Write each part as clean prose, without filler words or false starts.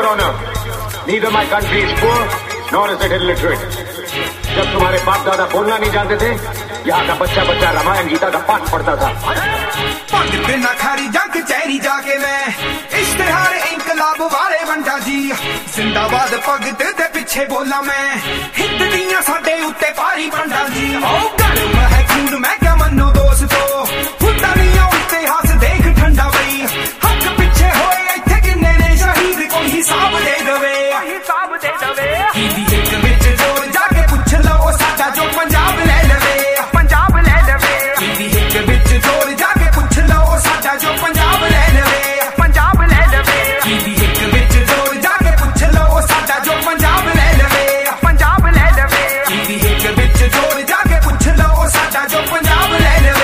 honor, neither my country is poor, nor is it illiterate. जब तुम्हारे बाप दादा बोलना नहीं जानते थे, यहाँ का बच्चा बच्चा रामायण गीता का पाठ पढ़ता था। भगत बिना खारी जग चेरी जाके मैं इश्तेहार इंकलाब वाले बंटा जी जिंदाबाद भगत दे पिछे बोला मैं हिंद दियां साडे उत्ते भारी बंटा जी ओ गरम है खून मैं क्या मनो दोस्तों हुंदा नहीं इतिहास देख ठंडा बई हक पिछे होए इत्थे किन्ने ने शहीद कोई हिसाब दे दवे कीदी एक विच जोर जाके पुछ लो साडा जो पंजाब ले लवे कीदी एक विच जोर जाके पुछ लो साडा जो पंजाब ले लवे कीदी एक विच जोर जाके पुछ लो साडा जो पंजाब ले लवे कीदी एक विच जोर जाके पुछ लो साडा जो पंजाब ले लवे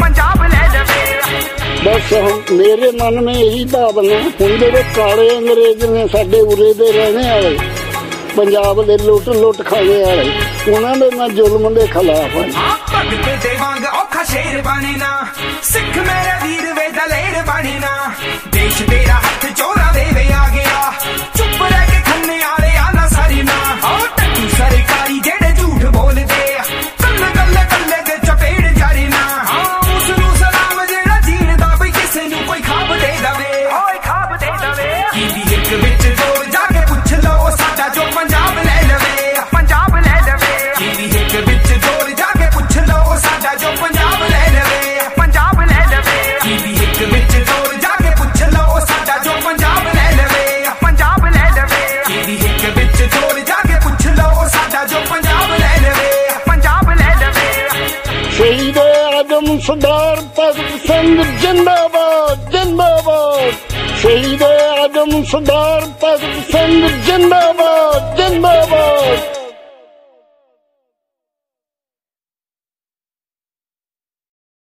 बस मेरे मन में यही भावना हुण जेडे काले अंग्रेज ने साडे उरे दे रहने वाले पंजाब दे लुट खाने वाले उन्हां दे मैं जुल्म दे खिलाफ हां भगत दे वांग औखा शेर बने ना सिख मेरे वीर वे दलेर बने ना देश तेरा हाथ चोरा दे वे आ गया चुप रह के खन्ने वाले आना सारी ना ओ टट्टू सरकारी जेड़े झूठ बोलदे कल्ले कल्ले दे चपेड़ जारी ना उस नु सलाम जेड़ा जीण दा बई किसे नु कोई खाब दे दवे कीदी एक विच जोर जाके पुछ लो साडा जो पंजाब ले लवे कीदी एक विच जोर जाके पुछ लो साडा जो पंजाब ले लवे कीदी एक विच जोर जाके पुछ लो साडा जो पंजाब ले लवे कीदी एक विच जोर जाके पुछ लो साडा जो पंजाब ले लवे शहीद आजम सरदार भगत सिंह जिंदाबाद जिंदाबाद शहीद आजम सरदार भगत सिंह जिंदाबाद जिंदाबाद।